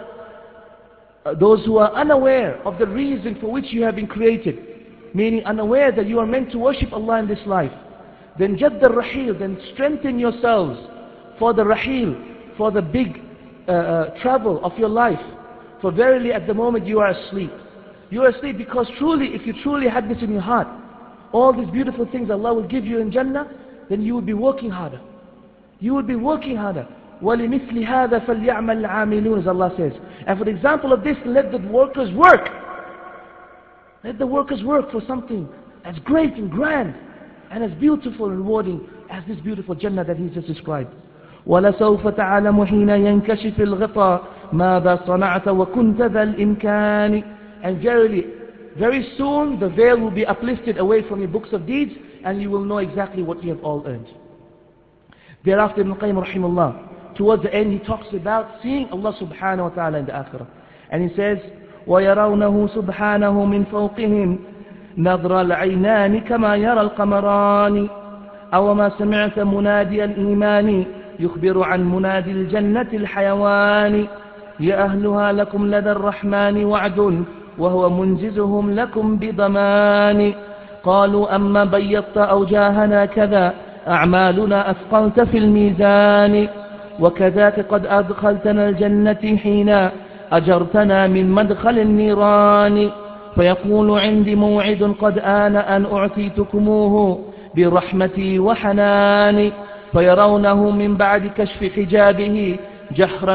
unaware of the reason for which you have been created, meaning unaware that you are meant to worship Allah in this life, then جد الرحيل, then strengthen yourselves for the rahil, for the big travel of your life. For verily at the moment you are asleep. You are asleep because truly, if you truly had this in your heart, all these beautiful things Allah will give you in Jannah, then you would be working harder. You would be working harder. وَلِمِثْلِ هَذَا فَلْيَعْمَلْ الْعَامِلُونَ, as Allah says. And for the example of this, let the workers work. Let the workers work for something as great and grand and as beautiful and rewarding as this beautiful Jannah that He just described. وَلَسَوْفَ تَعْلَمُ حِينَ يَنْكَشِفِ الْغِطَى مَاذَا صَنَعْتَ وَكُنْتَ ذَا الْإِمْكَانِ. And verily, very soon the veil will be uplifted away from your books of deeds, and you will know exactly what you have all earned. Thereafter Ibn Qayyim rahimahullah, towards the end he talks about seeing Allah subhanahu wa ta'ala in the akhirah. And he says, وَيَرَوْنَهُ سُبْحَانَهُ مِنْ فَوْقِهِمْ نَظْرَ الْعَيْنَانِ كَمَا يَرَى الْقَمَرَانِ أَوَمَا سَمِعْتَ مُنَادِيَ الْإِيمَانِ يخبر عن منادي الجنة الحيوان يا أهلها لكم لدى الرحمن وعد وهو منجزهم لكم بضمان قالوا أما بيضت أو جاهنا كذا أعمالنا أثقلت في الميزان وكذاك قد أدخلتنا الجنة حين أجرتنا من مدخل النيران فيقول عندي موعد قد آن أن أعطيتكموه برحمتي وحناني فيرونه من بعد كشف حجابه جهرا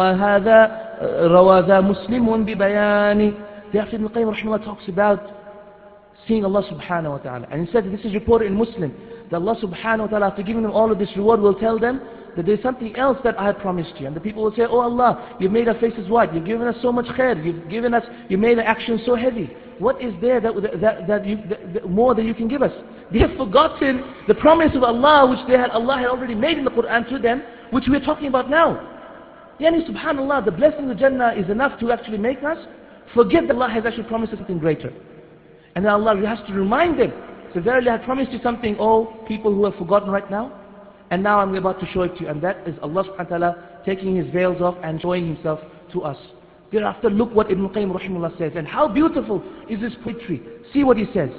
روى ذا مسلم ببيان. Thereafter Ibn Qayyim rahimahullah talks about seeing Allah subhanahu wa ta'ala. And he said, this is reported in Muslim, that Allah subhanahu wa ta'ala, after giving them all of this reward, will tell them that there's something else that I have promised you. And the people will say, oh Allah, you've made our faces white, you've given us so much khair, you made the action so heavy. What is there that more that you can give us? They have forgotten the promise of Allah, which Allah had already made in the Quran to them, which we're talking about now. Yani subhanallah, the blessing of Jannah is enough to actually make us forget that Allah has actually promised us something greater. And then Allah has to remind them, so verily I have promised you something, oh people who have forgotten right now, and now I'm about to show it to you. And that is Allah subhanahu wa ta'ala taking His veils off and showing Himself to us. Thereafter look what Ibn Qayyim rahimahullah says, and how beautiful is this poetry. See what he says.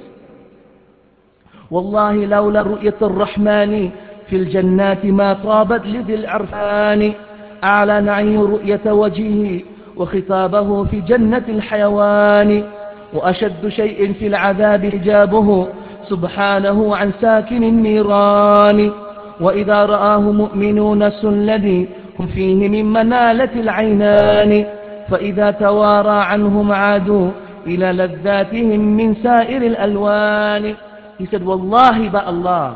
والله لولا رؤية الرحمن في الجنات ما طابت لذي العرفان أعلى نعيم رؤية وجهه وخطابه في جنة الحيوان وأشد شيء في العذاب حجابه سبحانه عن ساكن النيران وإذا رآه مؤمنون الذي هم فيه من منالة العينان فإذا توارى عنهم عادوا إلى لذاتهم من سائر الألوان. He said, Wallahi by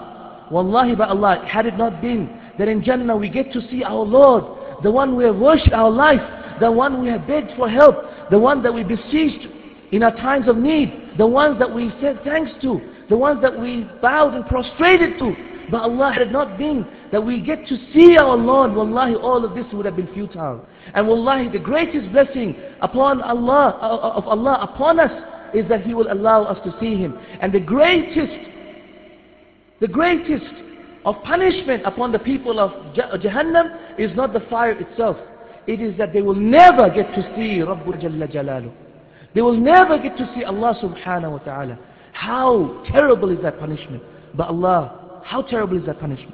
Allah, had it not been that in Jannah we get to see our Lord, the one we have worshipped our life, the one we have begged for help, the one that we beseeched in our times of need, the ones that we said thanks to, the ones that we bowed and prostrated to. But Allah, had it not been that we get to see our Lord, wallahi, all of this would have been futile. And wallahi, the greatest blessing upon Allah, of Allah upon us, is that He will allow us to see Him. And the greatest of punishment upon the people of Jahannam is not the fire itself. It is that they will never get to see Rabbul Jalla Jalalu. They will never get to see Allah subhanahu wa ta'ala. How terrible is that punishment? But Allah, how terrible is that punishment?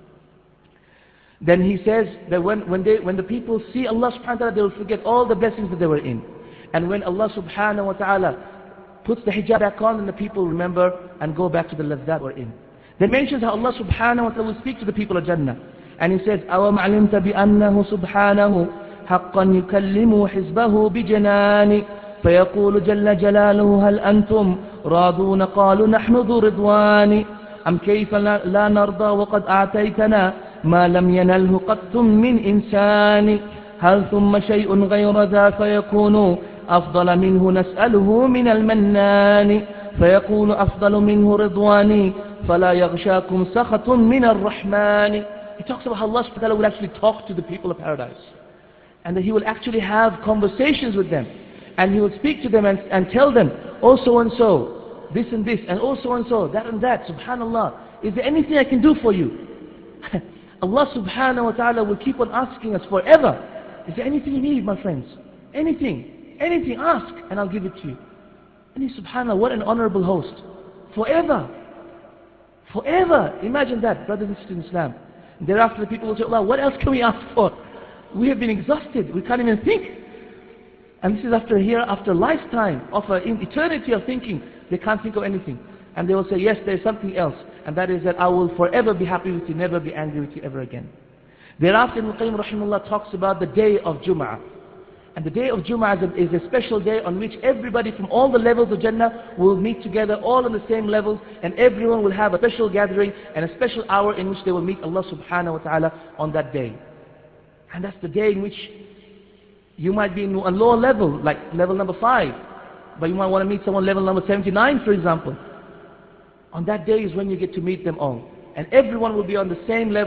Then he says that when the people see Allah subhanahu wa ta'ala, they will forget all the blessings that they were in. And when Allah subhanahu wa ta'ala puts the hijab back on, and the people remember and go back to the ladhat we're in. Then mentions how Allah subhanahu wa ta'ala will speak to the people of Jannah. And he says, أَوَمْ عَلِمْتَ بِأَنَّهُ سُبْحَانَهُ حَقًّا يُكَلِّمُ حِزْبَهُ بِجَنَانِ فيقول جل جلاله هل أنتم راضون قالوا نحن ذو رضوان أم كيف لا نرضى وقد أعطيتنا ما لم ينله قط من إنسان هل ثم شيء غير ذا فيكون أفضل منه نسأله من المنان فيقول أفضل منه رضواني فلا يغشاكم سخط من الرحمن. He talks about how Allah subhanahu wa ta'ala will actually talk to the people of paradise, and that He will actually have conversations with them, and He will speak to them and tell them, oh so and so, this and this, and oh so and so, that and that, subhanallah, is there anything I can do for you? Allah subhanahu wa ta'ala will keep on asking us forever, is there anything you need, my friends? Anything, ask, and I'll give it to you. And subhanallah, what an honorable host. Forever. Imagine that, brothers and sisters in Islam. Thereafter the people will say, Allah, what else can we ask for? We have been exhausted, we can't even think. And this is after a lifetime of an eternity of thinking. They can't think of anything. And they will say, yes, there is something else. And that is that I will forever be happy with you, never be angry with you ever again. Thereafter Ibn Qayyim rahimahullah talks about the day of Jum'ah. And the day of Jum'ah is a special day on which everybody from all the levels of Jannah will meet together, all on the same levels, and everyone will have a special gathering and a special hour in which they will meet Allah subhanahu wa ta'ala on that day. And that's the day in which you might be in a lower level, like level number 5, but you might want to meet someone level number 79, for example. On that day is when you get to meet them all. And everyone will be on the same levels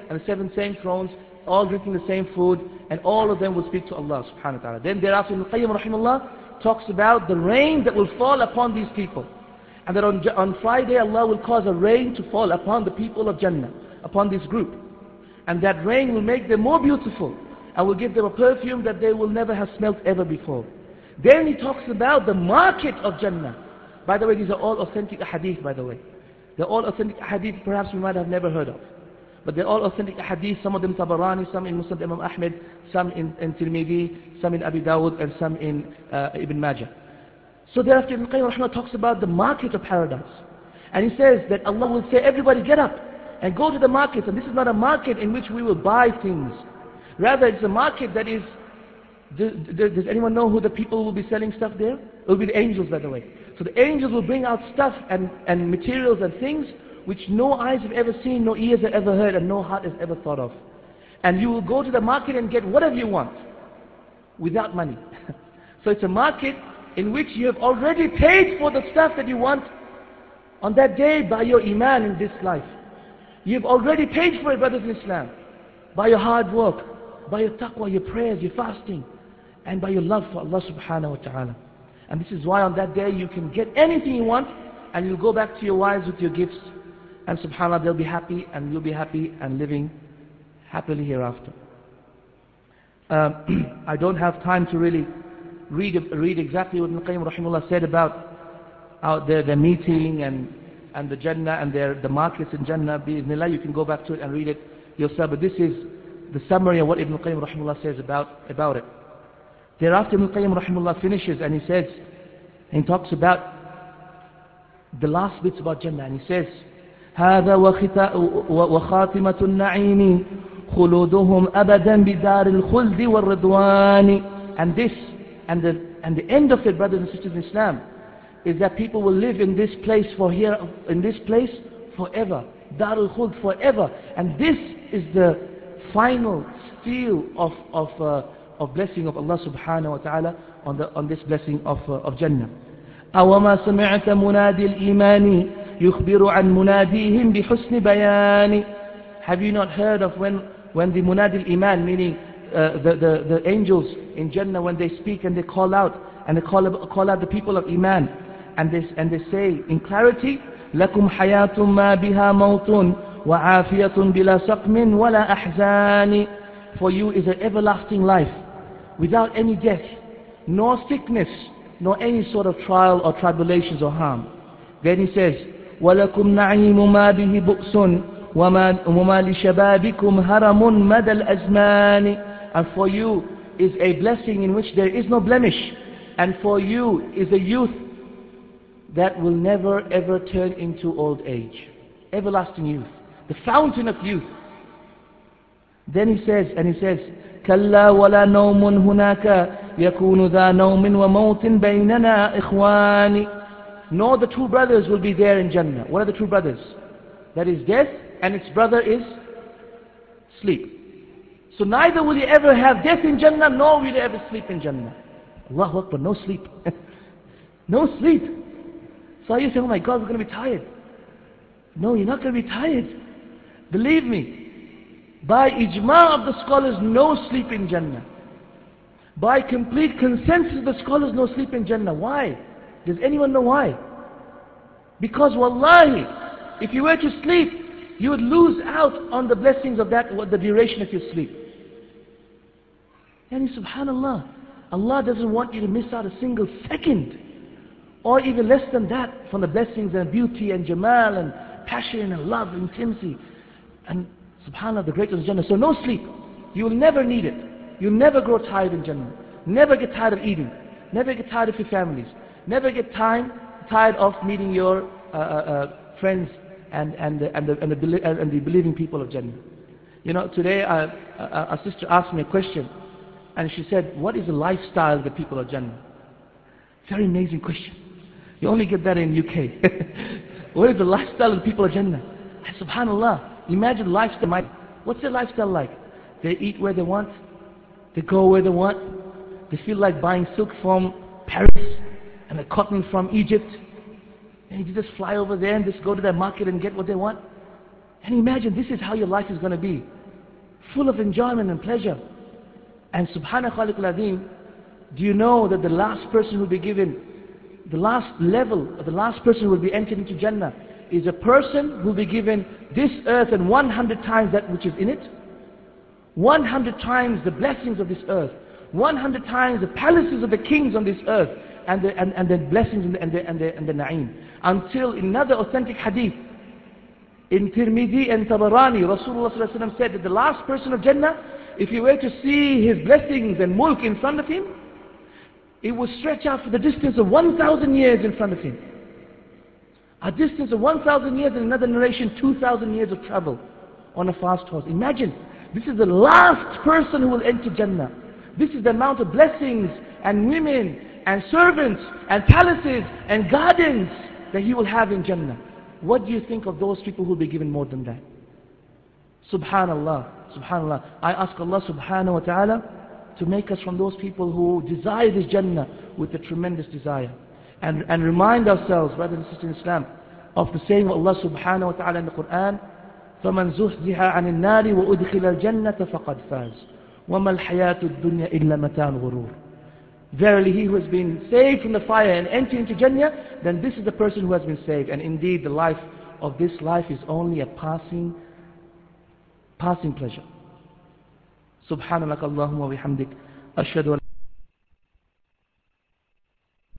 and the 7 same thrones, all drinking the same food, and all of them will speak to Allah subhanahu wa ta'ala. Then thereafter Ibn Qayyim rahimahullah talks about the rain that will fall upon these people. And that on Friday Allah will cause a rain to fall upon the people of Jannah, upon this group. And that rain will make them more beautiful and will give them a perfume that they will never have smelt ever before. Then he talks about the market of Jannah. By the way, these are all authentic hadith, by the way. They're all authentic hadith perhaps we might have never heard of. But they're all authentic hadith, some of them Tabarani, some in Musnad Imam Ahmed, some in Tirmidhi, some in Abi Dawud, and some in Ibn Majah. So thereafter Ibn Qayyim rahimahullah talks about the market of paradise. And he says that Allah will say, everybody get up and go to the market. And this is not a market in which we will buy things. Rather, it's a market that is, does anyone know who the people will be selling stuff there? It will be the angels, by the way. So the angels will bring out stuff and materials and things which no eyes have ever seen, no ears have ever heard, and no heart has ever thought of. And you will go to the market and get whatever you want without money. So it's a market in which you have already paid for the stuff that you want on that day by your iman in this life. You have already paid for it, brothers in Islam, by your hard work, by your taqwa, your prayers, your fasting, and by your love for Allah subhanahu wa ta'ala. And this is why on that day you can get anything you want, and you'll go back to your wives with your gifts, and subhanAllah, they'll be happy, and you'll be happy, and living happily hereafter. I don't have time to really read exactly what Ibn Qayyim rahimahullah said about their meeting and the Jannah and the markets in Jannah. Bi-idhnillah, you can go back to it and read it yourself. But this is the summary of what Ibn Qayyim rahimahullah says about it. Thereafter Ibn Qayyim rahimahullah finishes and he says, and he talks about the last bits about Jannah, and he says, هذا وخاتمة النعيم خلودهم أبدا بدار الخلد والرضوان. And this and the end of it, brothers and sisters in Islam, is that people will live in this place forever. Darul Khuld, forever. And this is the final seal of blessing of Allah subhanahu wa ta'ala on this blessing of Jannah. أَوَمَا سَمِعْتَ مُنَادِي الْإِيمَانِ يُخْبِرُ عَنْ مُنَادِيهِمْ بِحُسْنِ بَيَانِ. Have you not heard of when the Munadi al-Iman, meaning the angels in Jannah, when they speak and they call out, and they call out the people of Iman, and they say in clarity, لَكُمْ حَيَاةٌ مَا بِهَا مَوْتٌ وَعَافِيَةٌ بِلَا سَقْمٍ وَلَا أَحْزَانٍ. For you is an everlasting life, without any death, nor sickness, nor any sort of trial or tribulations or harm. Then he says, وَلَكُمْ نَعِيمُ مَا بِهِ بُؤْسٌ وَمَا لِشَبَابِكُمْ هَرَمٌ مَدَى الْأَزْمَانِ. And for you is a blessing in which there is no blemish, and for you is a youth that will never ever turn into old age. Everlasting youth, the fountain of youth. Then he says, كَلَّا وَلَا نَوْمٌ هُنَاكَ يَكُونُ ذَا نَوْمٍ وَمَوْتٍ بَيْنَنَا إِخْوَانِ. Nor the two brothers will be there in Jannah. What are the two brothers? That is death, and its brother is sleep. So neither will you ever have death in Jannah, nor will you ever sleep in Jannah. Allahu Akbar, no sleep. No sleep. So you say, oh my God, we're going to be tired. No, you're not going to be tired. Believe me. By ijma of the scholars, no sleep in Jannah. By complete consensus of the scholars, no sleep in Jannah. Why? Does anyone know why? Because wallahi, if you were to sleep, you would lose out on the blessings of that, the duration of your sleep. And subhanallah, Allah doesn't want you to miss out a single second, or even less than that, from the blessings and beauty and jamal and passion and love and intimacy. And subhanallah, the greatness of Jannah. So no sleep. You will never need it. You'll never grow tired in Jannah. Never get tired of eating. Never get tired of your families. Never get tired of meeting your friends and the believing people of Jannah. You know, today a sister asked me a question, and she said, what is the lifestyle of the people of Jannah? Very amazing question. You only get that in UK. What is the lifestyle of the people of Jannah? And subhanallah, imagine lifestyle. What's their lifestyle like? They eat where they want. They go where they want. They feel like buying silk from Paris and the cotton from Egypt. And you just fly over there and just go to that market and get what they want. And imagine this is how your life is going to be. Full of enjoyment and pleasure. And Subhana Khaliq al-Azim, do you know that the last person who will be given, the last level, or the last person who will be entered into Jannah, is a person who will be given this earth and 100 times that which is in it. 100 times the blessings of this earth. 100 times the palaces of the kings on this earth. And the blessings and the na'im. Until in another authentic hadith, in Tirmidhi and Tabarani, Rasulullah ﷺ said that the last person of Jannah, if you were to see his blessings and mulk in front of him, it would stretch out for the distance of 1,000 years in front of him. A distance of 1,000 years, in another narration, 2,000 years of travel on a fast horse. Imagine, this is the last person who will enter Jannah. This is the amount of blessings and women and servants and palaces and gardens that he will have in Jannah. What do you think of those people who will be given more than that? Subhanallah, Subhanallah. I ask Allah subhanahu wa ta'ala to make us from those people who desire this Jannah with a tremendous desire. And remind ourselves, brothers and sisters in Islam, of the saying of Allah subhanahu wa ta'ala in the Quran, فَمَنْ زُحْزِحَ عَنِ النَّارِ وَأُدْخِلَ الْجَنَّةَ فَقَدْ فَازَ وَمَا الْحَيَاةُ الدُّنْيَا إِلَّا مَتَاعُ الْغُرُورِ. Verily, he who has been saved from the fire and entered into Jannah, then this is the person who has been saved. And indeed, the life of this life is only a passing pleasure. Subhanallah Allahumma wa bihamdik. Ashhadu an